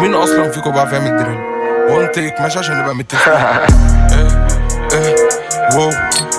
مين اصلا فيكم بقى فاهم الدرين؟ وان تيك ماشي عشان نبقى متفقين. واو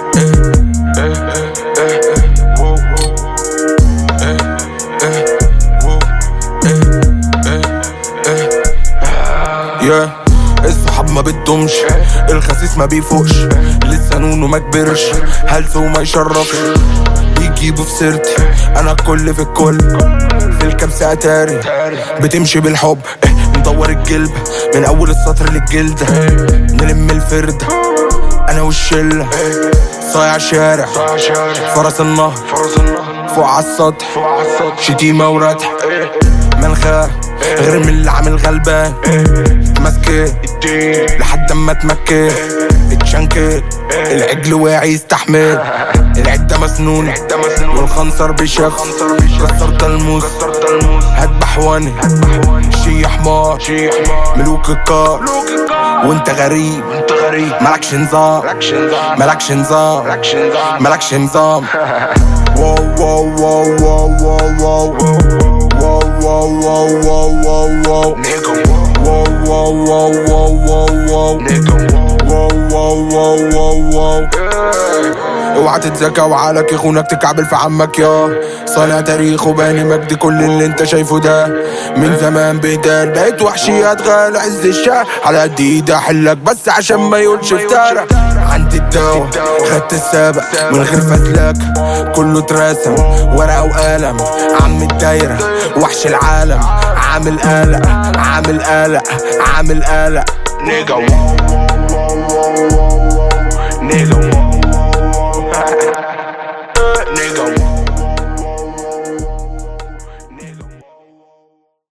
الصحاب ما بتدومش، الخسيس ما بيفوقش، لسه نونو ما كبرش، هلس وما يشرفش، بيجيبوا في سيرتي انا الكل في الكل، في الكبسة اتاري بتمشي بالحب، ندور الجلب من اول السطر للجلدة، نلم الفردة انا والشلة، صايع شارع فرس النهر فوق عالسطح، شتيمة وردح منخاه غير من اللي عامل غلبان، ماسكه لحد اما اتمكن اتشنكل، العجل واعي يستحمل، العدة مسنون والخنصر بيشخ، كسرت الموس هدبح واني شي حمار ملوك الكار، وانت غريب مالكش نظام مالكش نظام مالكش نظام. واو واو واو واو واو واو واو واو واو واو واو واو واو واو واو واو. اوعى تتزكى وعقلك يخونك تكعبل في عمك يا صانع تاريخ وباني مجد، كل اللي انت شايفه ده من زمان بيدار، بقيت وحشي اتغال عز الشارع على قد ايدي احلك بس عشان ما يقولش افترى، عندي الدواء خدت السابق من غير فزلك كله اترسم ورقة وقلم، عم الدايرة وحش العالم عامل قلق عامل قلق عامل قلق نيجا